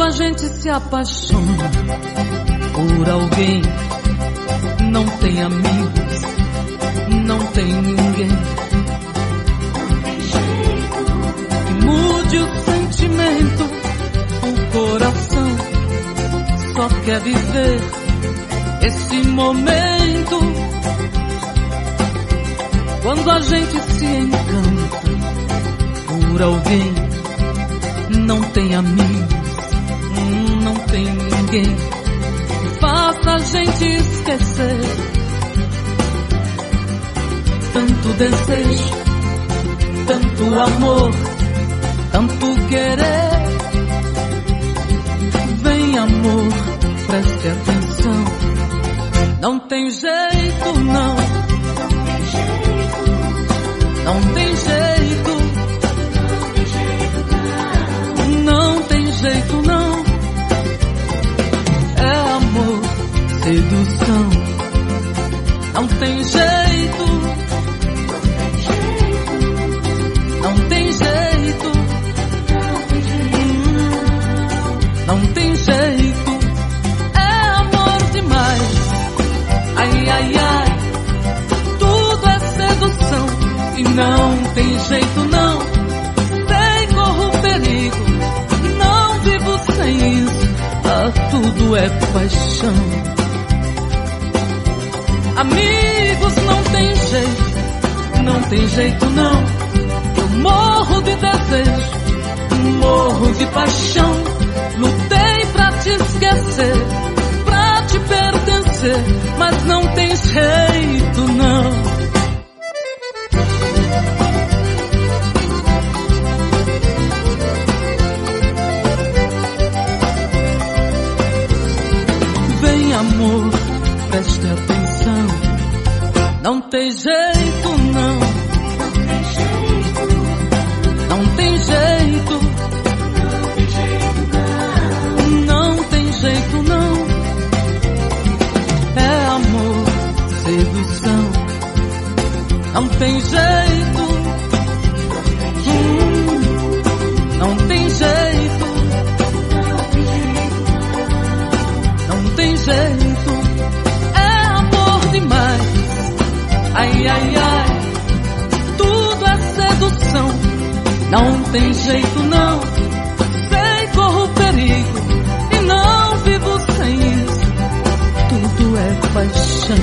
a gente se apaixona por alguém, não tem amigos, não tem ninguém que mude o sentimento. O coração só quer viver esse momento. Quando a gente se encanta por alguém, não tem amigos, não tem ninguém que faça a gente esquecer. Tanto desejo, tanto amor, tanto querer. Vem amor, preste atenção, não tem jeito não, não tem jeito, não tem jeito não. É amor, sedução, não tem jeito, não tem jeito, não tem jeito. É amor demais, ai ai ai, tudo é sedução. E não tem jeito não, sei, corro perigo, não vivo sem isso, tudo é paixão. Amigos, não tem jeito, não tem jeito não. Eu morro de desejo, morro de paixão. Lutei pra te esquecer, pra te pertencer, mas não tem jeito não. Amor, preste atenção, não tem jeito não, não tem jeito, não tem jeito não. É amor, sedução, não tem jeito, não tem jeito, não tem jeito. É amor demais, ai ai ai, tudo é sedução. Não tem jeito não, sei, corro perigo e não vivo sem isso, tudo é paixão.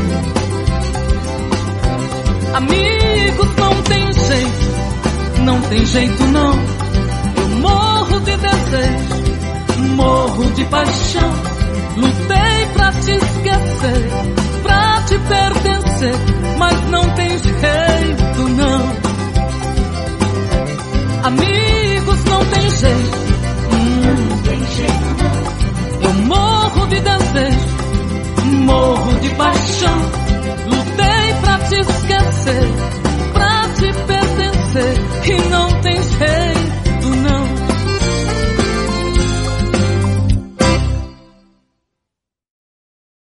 Amigos, não tem jeito, não tem jeito não. Eu morro de desejo, morro de paixão. Lutei pra te esquecer, pra te pertencer, mas não tem jeito não. Amigo,